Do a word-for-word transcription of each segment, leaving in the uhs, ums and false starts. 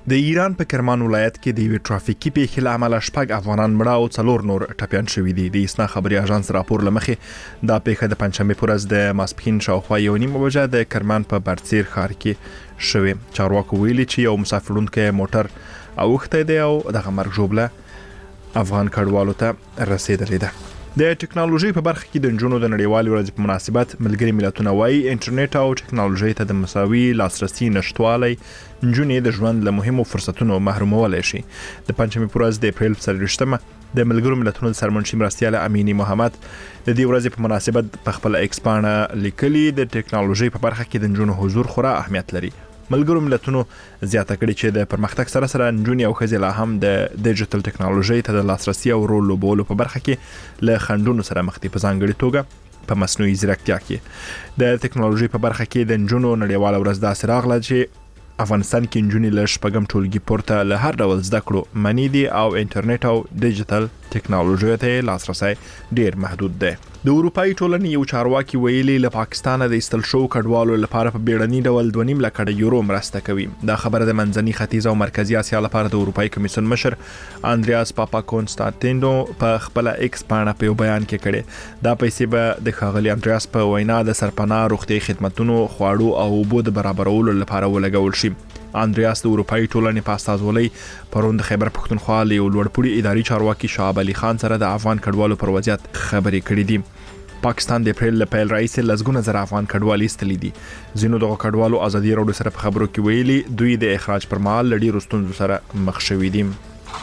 د ایران په کرمان ولایت کې د یوې ټرافیکي پیښې له امله شپږ افغانان مړه او څلور نور ټپیان شوي دي. د اسنا خبري اژانس راپور لمخې دا پیښه د پنځشنبه پر ورځ د ماسپښین شاوخوا یو نیمه بجه د کرمان په برڅیر ښار کې شوې. چارواکو ویلي چې یو مسافرونکی موټر اوښتی دی او دغه مرګ ژوبله افغان کډوالو ته رسیدلې ده. د ټکنالوژي په برخه کې د نجونو د نړیوالې ورځې په مناسبت ملګري ملتونه وايي انټرنیټ او ټکنالوژي ته د مساوي لاسرسي نشټوالی نجونې د ژوند له مهمو فرصتونو محرومولی شي. د پنځمې پر ورځ د اپریل څلرویشتمه د ملګرو ملتونو د سرمنشي مرستیال امینی محمد د دې ورځې په مناسبت په خپل ایکس پاڼه لیکلي د ټکنالوژي په برخه کې د نجونو حضور خورا اهمیت لري. ملګرو ملتونو زیاته کړي چې د پرمختګ سره سره نجونې او ښځې لا هم د ډیجیټل ټکنالوژي ته د لاسرسي او رول لوبولو په برخه کې له خنډونو سره مخ دي، په ځانګړي توګه په مصنوعي ځیرکتیا کې. د ټکنالوژي په برخه کې د نجونو نړیواله ورځ داسې راغله چې افغانستان کې نجونې له شپږم ټولګي پورته له هر ډول زده کړو منې دي او انټرنیټ او ډیجیټل ټکنالوژي ته لاسرسي ډیر محدود دی. د اروپאי ټولنې یو چارواکي ویلي له پاکستان د ایستل شو کډوالو لپاره په بیړني ډول دوه نیم لک یورو مرسته کوي. دا خبره د منځني ختیځ او مرکزی اسیا لپاره د اروپאי کمیسیون مشر اندریاس پاپا کونستانتینو په خپل ایکس پاڼه په بیان کې کړي. دا پیسې به د ښاغلي اندریاس په وینا د سرپناه روغتي خدماتونو خواړو او اوبو د برابرولو لپاره ولګول شي. اندریاس د اروپאי ټولنې په استازولۍ پرون د خیبر پښتونخوا له یو لوړپوړي اداري چارواکي شعب علي خان سره د افغان کډوالو پر وضعیت خبرې کړې دي. پاکستان د اپریل له پیل رئیس لزګونه زر افغان کډوال ایستلي دي. ځینو دغه کډوالو ازادي راډیو سره په خبرو کې ویلي دوی د اخراج پر مهال له ډیرو ستونزو سره مخ شوي دي.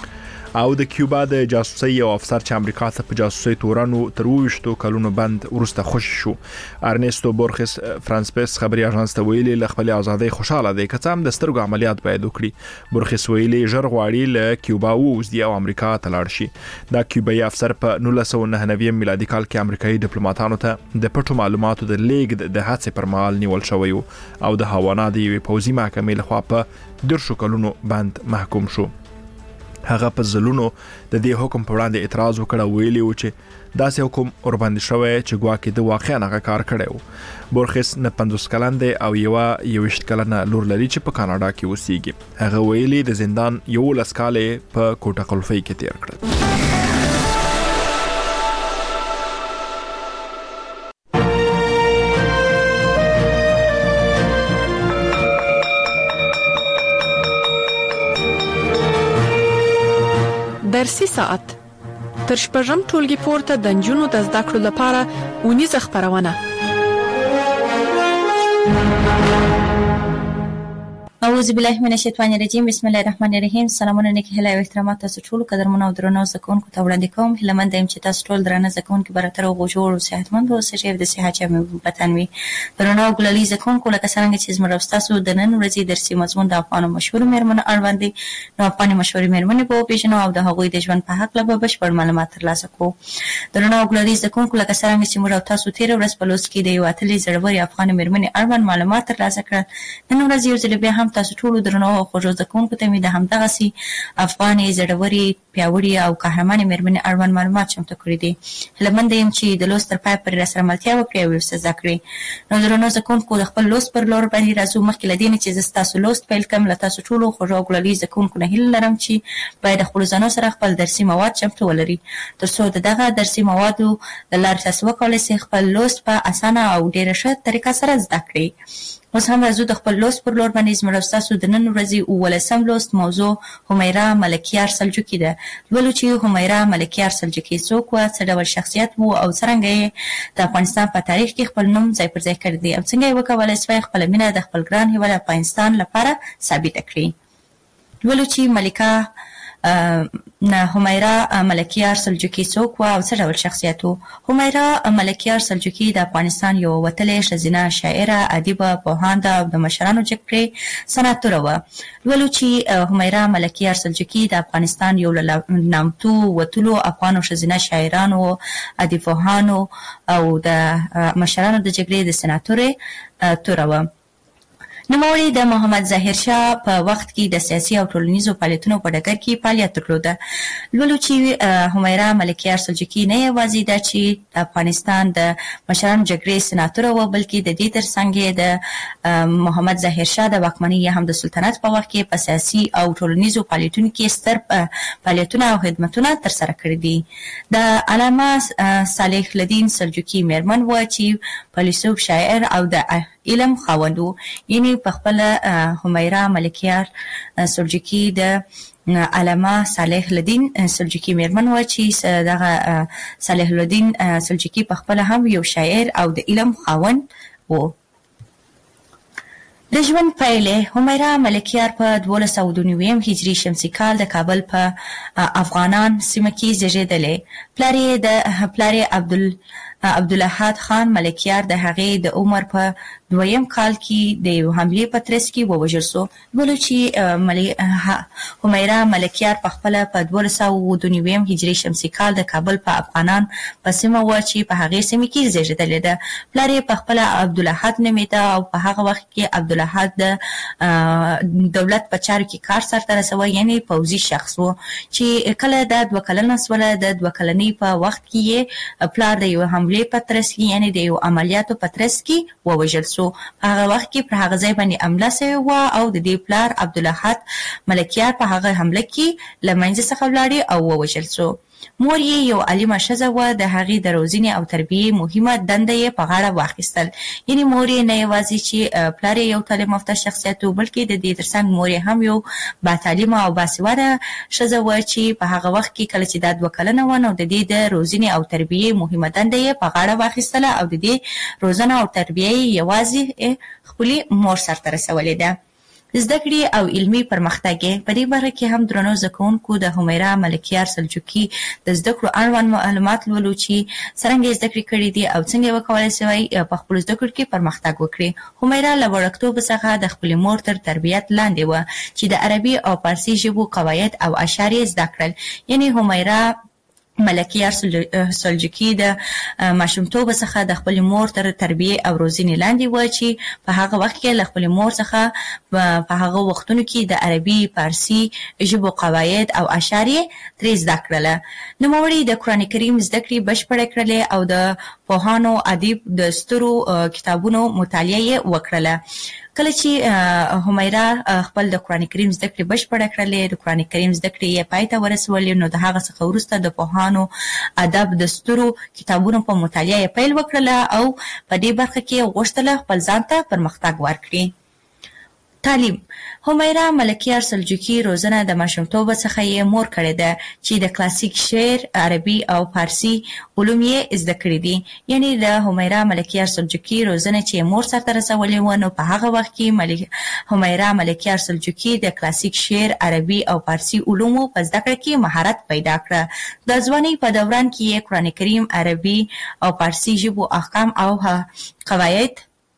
او د کیوبا د جاسوسي یو افسر چې امریکا ته په جاسوسي تورانو تر وشتو کلونو بند ورسته خوش شو. ارنستو بورخس فرانسپس خبري اژانس ته ویلي له خپل ازادۍ خوشاله دی، که څه هم د سترګو عملیات باید وکړي. بورخس ویلي ژر غواړي له کیوبا ووځي او امریکا ته لاړ شي. دا کیوبایي افسر په نولس سوه نهه نوي میلادي کال کې امریکایي ډیپلوماټانو ته د پټو معلوماتو د لیږد د هڅې پر مهال نیول شوی او د هاوانا د یوې پوځي محکمې لخوا په درشو کلونو بند محکوم شو. هغه په ځلونو د دې حکم په وړاندې اعتراض وکړ او ویلي و چې داسې حکم ورباندې شوی چې ګواکې د واقعا هغه کار کړی و. بورخس نه پنځوس کلن دی او یوه یوویشت کلنه لور لري چې په کاناډا کې اوسیږي. هغه ویلي د زندان یولس کالې په کوټه قلفۍ کې تیر کړل. درسي ساعت تر شپږم ټولګي پورته د نجونو د زده کړو لپاره اونیزه خپرونه. اعوذ بالله من الشیطان الرجیم، بسم الله الرحمن الرحیم. سلامونه نیکی هیله او احترامات تاسو ټول قدرمنو او درنو زده کوونکو ته وړاندې کوم. هیله مند یم چې تاسو ټول درنه زده کوونکي براتر او جوړ او صحتمند اوسئ چې د صحت جامې وطن وي. درنو او ګلالي زده کوونکو لکه څنګه چې زموږ تاسو د نن ورځې درسي مضمون د افغانو مشهور میرمنو اړوند دي، نو افغاني مشهور میرمنې په پیژنو او د هغوی د ژوند په حق له بشپړ معلومات ترلاسه کوو. درنو او ګلالي زده کوونکو لکه څنګه چې موږ تاسو تیر ورځ په لوست کې د یو اتلې زړوري افغاني میرمنې اړوند معلومات ترلاسه کړل. نن ورځ یو ځل بیا هم تاسو ټول درنو او خوږو زده کوونکو ته مې د همدغسې افغاني زړورې پیاوړې او قهرمانې میرمنې اړوند معلومات چمتو کړي دي. هیله منده یم چې د لوست تر پایه پورې راسره ملتیا وکړئ او ورسره زده کړئ. نو درنو زده کوونکو د خپل لوست پر لور باندې راځو. مخکې له دې نه چې زه ستاسو لوست پیل کړم، له تاسو ټولو خوږو او ګلالي زده کوونکو نه هیله لرم چې باید د خپلو ځانو سره خپل درسي مواد چمتو ولري، تر څو د دغه درسي موادو له لارې تاسو وکولی شئ خپل لوست په اسانه او ډېره ښه طریقه سره زده کړئ. اوس هم راځو د خپل لوست پر لور باندې. زموږ ستاسو د نن ورځې اوولسم لوست موضوع همیرا ملکیار سلجوقي ده. لولو چې همیرا ملکیار سلجوقي څوک وه، څه ډول شخصیت و او څرنګه یې د افغانستان په تاریخ کې خپل نوم ځای پر ځای کړی دی او څنګه یې وکولی سوی خپله مینه د خپل ګران هېواد افغانستان لپاره ثابته کړي. لولو چې ملکه نه همیرا ملکیار سلجوقي څوک وه او څه ډول شخصیت و. همیرا ملکیار سلجوقي د افغانستان یو وتلې ښځینه شاعره، ادیبه، پوهانده او د مشرانو جګړې سناتوره وه. لولو چې همیرا ملکیار سلجوقي د افغانستان یو له نامتو وتلو افغانو ښځینه شاعرانو، ادیب پوهانو او د مشرانو د جګړې د سناتورې توره وه. نوموړي د محمد ظاهر شاه په وخت کې د سیاسي او ټولنیزو فعالیتونو په ډګر کې فعالیت درلوده. لولو چې همیرا ملکیار سلجوقي نه یوازې ده چې د افغانستان د مشرانو جګړې سناتوره وه، بلکې د دې ترڅنګ یې د محمد ظاهر شاه د واکمنۍ یا هم د سلطنت په وخت کې په سیاسي او ټولنیزو فعالیتونو کې ستر فعالیتونه او خدمتونه ترسره کړي دي. د علامه صالح الدین سلجوقي میرمن وه چې فیلسوف، شاعر او د علم خاوند و. یعنې په خپله همیرا ملکیار سلجوقي د علامه صالح الدین سلجوقي میرمن وه چې دغه صالح الدین سلجوقي په خپله هم یو شاعر او د علم خاوند و. د ژوند پایلې: همیرا ملکیار په دولس سوه دوه نوي هجري شمسي کال د کابل په افغانان سیمه کې زیږېدلی. پلار یې د پلار یې عبدال عبدالاحد خان ملکیار د هغې د عمر په دویم کال کې د یو حملې په ترڅ کې ووژل سو. بلو چې همیرا ملکیار په خپله په دولس سوه دوه نوي هجري شمسي کال د کابل په افغانان په سیمه وه چې په هغې سیمې کې زیږېدلې ده. پلار یې په خپله عبدالاحد نومېده او په هغه وخت کې عبدالاحد د دولت په چارو کې کار سرته رسوه، یعنې پوځي شخص و چې کله دا دوه کلنه سوله. د دوه کلنۍ په وخت کې یې پلار د یو حملې په ترڅ کې، یعنې د یو عملیاتو په ترڅ کې ووژل سو. په هغه وخت کې پر هغه ځای باندې حمله سوې وه او د دې پلار عبدالاحد ملکیار په هغه حمله کې له منځه څخه ولاړې او ووژل سو. مور یې یو عالمه ښځه وه، د هغې د روزنې او تربیې مهمه دنده یې په غاړه واخیستل. یعنې مور یې نه یوازې چې پلار یې یو تعلیم یافته شخصیت و، بلکې د دې ترڅنګ مور یې هم یو باتعلیمه او باسواده ښځه وه چې په هغه وخت کې کله چې دا دوه کلنه وه، نو د دې د روزنې او تربیې مهمه دنده یې په غاړه واخیستله او د دې روزنه او تربیه یې یوازې خپلې مور سرته رسولې ده. زده کړې او علمي پرمختګ په دې برخه کې هم درنو زده کوونکو د همیرا ملکیار سلجوقي د زده کړو اړوند معلومات لولو چې څرنګه یې زده کړې کړي دي او څنګه یې وکولی سوی په خپلو زده کړو کې پرمختګ وکړي. همیرا له وړکتوبه څخه د خپلې مور تر تربیت لاندې وه چې د عربي او فارسي ژبو قواعد او اشعار یې زده کړل. یعنې همیرا ملکیار سلجوقي د ماشومتوبه څخه د خپلې مور تر تربیې او روزنې لاندې وه چې په هغه وخت کې له خپلې مور څخه په هغه وختونو کې د عربي، فارسي ژبو قواعد او اشعار یې ترې زده کړله. نوموړي د قرآن کریم زده کړې بشپړې کړلې او د پوهانو ادیب د سترو کتابونو مطالعه یې وکړله. کله چې همیرا خپل د قرآن کریم زده کړې بشپړه کړلې، د قرآن کریم زده کړې یې پای ته ورسولې، نو د هغه څخه وروسته د پوهانو ادب د سترو کتابونو په مطالعه یې پیل وکړله او په دې برخه کې غوښتله خپل ځان ته پرمختګ ورکړي. تعلیم: همیرا ملکیار سلجوقي روزنه د ماشومتوبه څخه یې مور کړې ده چې د کلاسیک شعر، عربي او فارسي علوم یې زده کړي دي. یعنې د همیرا ملکیار سلجوقي روزنه چې مور سرته رسولې وه، نو په هغه وخت کې همیرا ملکیار سلجوقي د کلاسیک شعر، عربي او فارسي علومو په زده کړه کې مهارت پیدا کړه. د ځوانۍ په دوران کې یې قرآن کریم، عربي او فارسي ژبو احکام او قواعد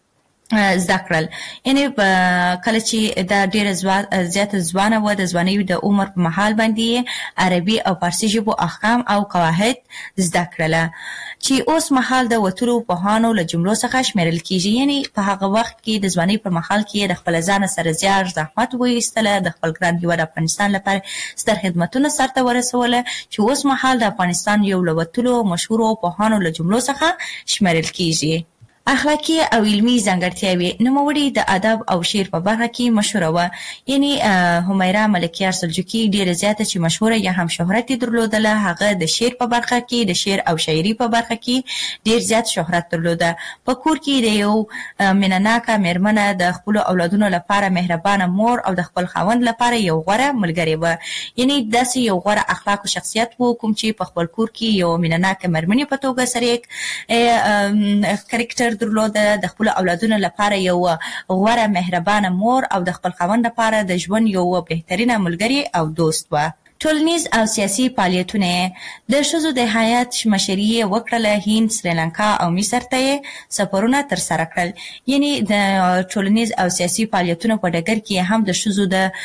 زده کړل. یعنې کله چې دا ډېره زیاته ځوانه وه، د ځوانۍ د عمر په مهال باندې یې عربي او فارسي ژبو احکام او قواعد زده کړله چې اوس مهال د وتلو پوهانو له جملو څخه شمیرل کیږي. یعنې په هغه وخت کې د ځوانۍ په مهال کې یې د خپله ځانه سره زیار زحمت وایستله، د خپل ګران هېواد افغانستان لپاره ستر خدمتونه سرته ورسوله چې اوس مهال د افغانستان یو له وتلو مشهورو پوهانو له جملو څخه شمیرل کیږي. اخلاقي او علمي ځانګړتیاوې: نوموړي د ادب او شعر په برخه کې مشهوره وه. یعنې همیرا ملکیار سلجوقي ډېره زیاته چې مشهوره یا هم شهرت یې درلودله، هغه د شعر په برخه کې، د شعر او شاعري په برخه کې ډېر زیات شهرت درلوده. په کور کې د یو مینه ناکه مېرمنه، د خپلو اولادونو لپاره مهربانه مور او د خپل خاوند لپاره یو غوره ملګری وه. یعنې داسې یو غوره اخلاقو شخصیت و کوم چې په خپل کور کې یو مینه ناکه مېرمنې په توګه سره یې کرکټر درلوده، د خپل اولادونو لپاره یو غوره مهربانه مور او د خپل خاوند لپاره د ژوند یو بهترینه ملګری او دوست و. ټولنیز او سیاسي فعالیتونه د ښځو د هیات مشري وکړله. هند، سریلانکا او مصر ته سفرونه ترسره کړل. یعنی د ټولنیز او سیاسي فعالیتونو په ډګر کې هم د ښځو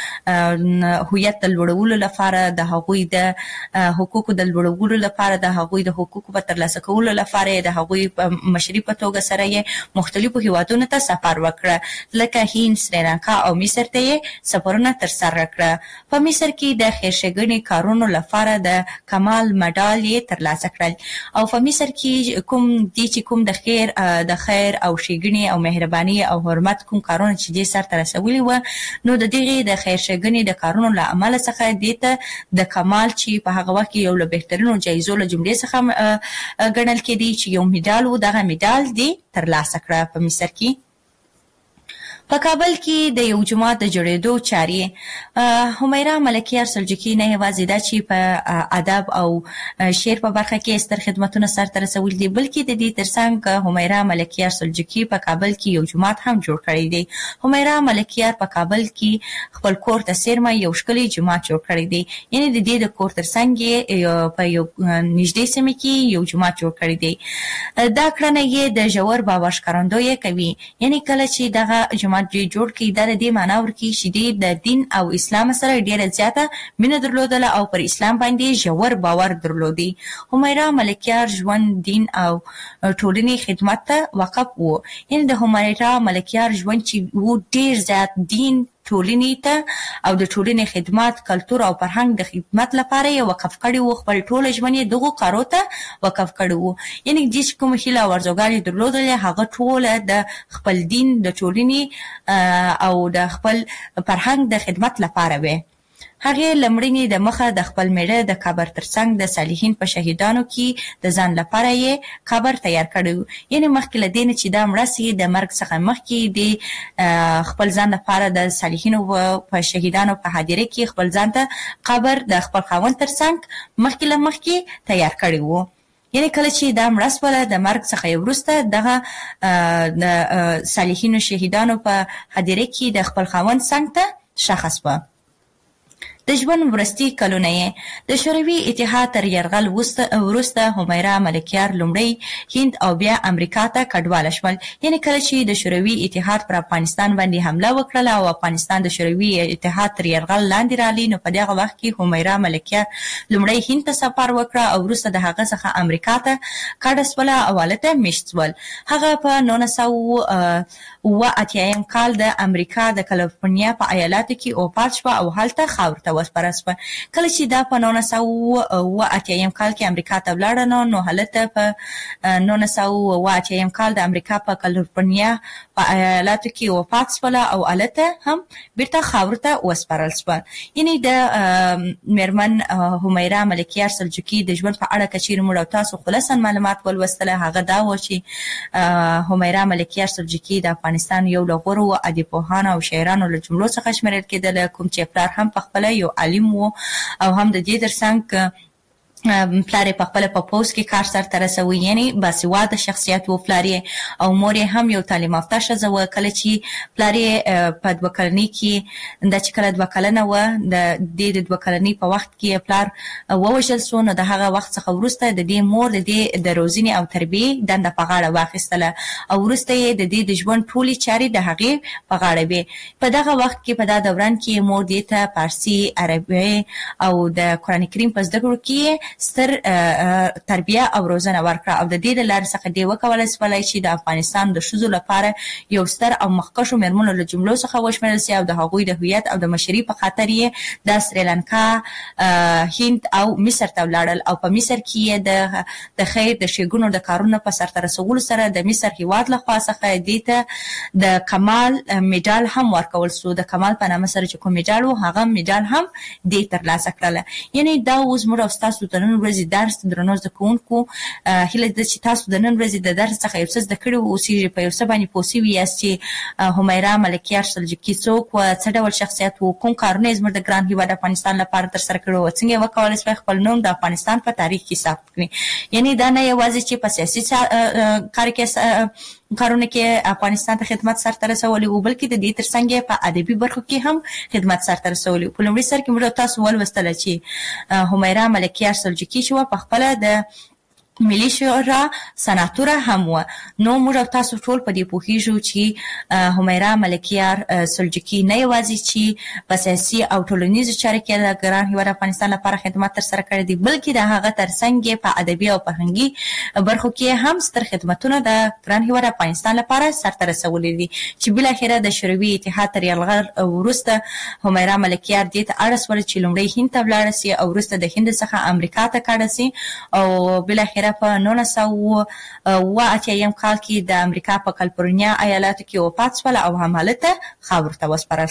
د هویت د لوړولو لپاره، د هغوی د حقوقو د لوړولو لپاره، د هغوی د حقوقو په ترلاسه کولو لپاره د هغوی مشري په توګه سره یې مختلفو هیوادونو ته سفر وکړه، لکه هند، سریلانکا او مصر ته سفرونه ترسره کړه. په مصر کې د خیرښېګڼې کارونو لپاره د کمال مډال یې ترلاسه کړل. او په مصر کې کوم دي چې کوم د خیر د خیر او ښېګڼې او مهرباني او حرمت کوم کارونه چې دې سرته رسولي وه، نو د دغې د خیرښېګڼې د کارونو له امله څخه دې ته د کمال چې په هغه وخت کې یو له بهترینو جایزو له جملې څخه ګڼل کېدی چې یو میډال و، دغه میډال دې ترلاسه کړه په مصر کې. په کابل کې د یو جومات د جوړېدو چارې همیرا ملکیار سلجوقي نه یوازې دا چې په ادب او شعر په برخه کې ستر خدمتونه سرته رسولي دي، بلکې د دې ترڅنګ همیرا ملکیار سلجوقي په کابل کې یو جومات هم جوړ کړی دی. همیرا ملکیار په کابل کې خپل کور ته څیرمه یو ښکلی جومات جوړ کړی دی. یعنې د دې د کور ترڅنګ یې په یو نږدې سیمه کې یو جومات جوړ کړی دی. دا کړنه یې د ژور باور ښکارندویي کوي. یعنې کله چې دغه جومات جوړ کړي، دا د دې معنا ورکوي چې دې د دین او اسلام سره ډېره زیاته مینه درلودله او پر اسلام باندې ژور باور درلودي. همیرا ملکیار ژوند، دین او ټولنې خدمت ته وقف و. یعنې د همیرا ملکیار ژوند چې و ډېر زیات دین، ټولنې ته او د ټولنې خدمات، کلتور او فرهنګ د خدمت لپاره یې وقف کړی و. خپل ټول ژوند یې دغو کارو ته وقف کړی و. یعنې دې چې کومه هیله او ارزوګانې درلودلې، هغه ټوله د خپل دین، د ټولنې او د خپل فرهنګ د خدمت لپاره وې. هغې له مړینې د مخه د خپل میړه د قبر ترڅنګ د صالحین په شهیدانو کې د ځان لپاره یې قبر تیار کړی و. یعنې مخکې له دې نه چې دا مړه سي، د مرګ څخه مخکې د خپل ځان لپاره د صالحینو په شهیدانو په حاضرۍ کې خپل ځان ته قبر د خپل خاوند ترڅنګ مخکې له مخکې تیار کړی و. یعنې کله چې دا مړه سوله، د مرګ څخه وروسته دغه د صالحینو شهیدانو په حاضرۍ کې د خپل خاوند څنګ ته ښخه سوه. د ژوند وروستي کلونه یې د شوروي اتحاد تر یرغل وروسته همیرا ملکیار لومړی هند او بیا امریکا ته کډواله شول. یعنې کله چې د شوروي اتحاد پر افغانستان باندې حمله وکړله او افغانستان د شوروي اتحاد تر یرغل لاندې راغلی، نو په دغه وخت کې همیرا ملکیار لومړی هند ته سفر وکړه او وروسته د هغه څخه امریکا ته کډه سوله او هلته میشت سول. هغه په نولس سوه اوه اتیایم کال د امریکا د کالیفورنیا په ایالاتو کې وفات شوه او هلته خاورو ته وسپاره سوه. کله چې دا په نولس سوه اوه اتیایم کال کې امریکا ته ولاړه، نو نو هلته په نولس سوه اوه اتیایم کال د امریکا په کالیفورنیا په ایالاتو کې وفات سوله او هلته هم بیرته خاورو ته وسپارل سوه. یعنې د میرمن همیرا ملکیار سلجوقي د ژوند په اړه که چیرې موږ او تاسو خلاصا معلومات ولوستله، هغه دا و چې همیرا ملکیار سلجوقي د افغانستان یو له غوره ادیبپوهانو او شاعرانو له جملو څخه شمیرل کېدله، کوم چې پلار هم پخپله یو عالم و او هم د دې ترڅنګ پلار یې پخپله په پوځ کې کار سرته رسوي. یعنې باسواده شخصیت و پلار یې، او مور یې هم یو تعلیم یافته ښځه وه. کله چې پلار یې په دوه کلنۍ کې، دا چې کله دوه کلنه وه، د دې د دوه کلنۍ په وخت کې پلار ووژل سو، نو د هغه وخت څخه وروسته د دې مور د دې د روزنې او تربیې دنده په غاړه واخیستله او وروسته یې د دې د ژوند ټولې چارې د هغې په غاړه وې. په دغه وخت کې، په دا دوران کې مور دې ته فارسي، عربي او د قرآن کریم په زده کړو کې ستر تربیه او روزنه ورکړه او د دې د لارې څخه دې وکولای سولی چې د افغانستان د ښځو لپاره یو ستر او مخکښو مېرمنو له جملو څخه وشمېرل سي او د هغوی د هویت او د مشري په خاطر یې د سریلانکا، هند او مصر ته ولاړل او په مصر کې یې د د خیر د ښېګڼو د کارونو په سرته رسولو سره د مصر هېواد لخوا څخه دې ته د کمال میډال هم ورکول سو. د کمال په نامه سره چې کوم میډال و، هغه میډال هم دې ترلاسه کړله. یعنې دا اوس موږ او ستاسو د نن ورځې درس درنو زده کوونکو هیله ده چې تاسو د نن ورځې د درس څخه یو څه زده کړي اوسئ، په یو څه باندې پوه سوي یاست چې همیرا ملکیار سلجوقي څوک وه، څه ډول شخصیت و، کوم کارونه یې زموږ د ګران هېواد افغانستان لپاره ترسره کړي وه، څنګه یې وکولی سوی خپل نوم د افغانستان په تاریخ کې ثبت کړي. یعنې دا نه یوازې چې په سیاسي کار کې کارونه کې افغانستان ته خدمت سرته رسولي او بلکې د دې ترڅنګ په ادبي برخو کې هم خدمت سرته رسولي. په لومړي سر کې موږ تاسو ولوستل چې همیرا ملکیار سلجوقي چې په خپل د ملي شورا سناتوره هم و. نو موږ تاسو ټول په دې پوهیږو چې همیرا ملکیار سلجوقي نه یوازې چې په سیاسي او ټولنیزو چارو کې د ګران هیواد افغانستان لپاره خدمت ترسره کړی دی، بلکې د هغه ترڅنګ په ادبي او فرهنګي برخو کې هم ستر خدمتونه د ګران هیواد افغانستان لپاره سرته رسولي دي چې بل اخره د شوروي اتحاد تر یرغل وروسته همیرا ملکیار دې ته اړ شول چې لومړی هند ته ولاړ شي او وروسته د هند څخه امریکا ته کډه شي او بل اخره په نولس سوه اوه اتیا کال کې د امریکا په کالیفورنیا ایالاتو کې وفات شول او هم هلته خاورو ته وسپارل